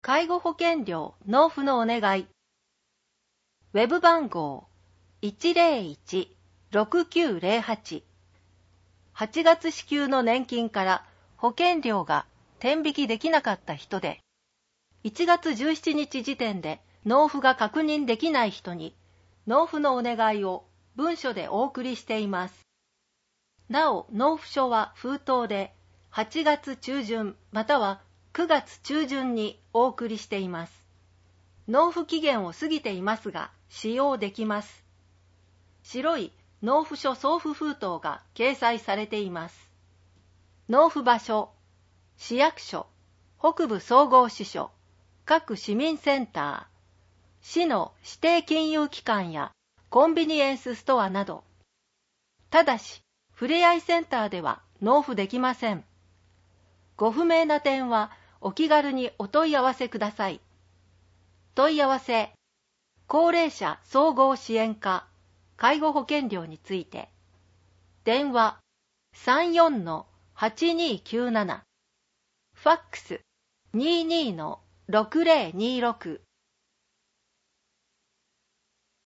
介護保険料納付のお願い。ウェブ番号 101-6908。8月支給の年金から保険料が天引きできなかった人で、1月17日時点で納付が確認できない人に、納付のお願いを文書でお送りしています。なお、納付書は封筒で8月中旬または9月中旬にお送りしています。納付期限を過ぎていますが、使用できます。白い納付書送付封筒が掲載されています。納付場所、市役所、北部総合支所、各市民センター、市の指定金融機関やコンビニエンスストアなど。ただし、ふれあいセンターでは納付できません。ご不明な点はお気軽にお問い合わせください。問い合わせ、高齢者総合支援課、介護保険料について。電話、34-8297。ファックス、22-6026。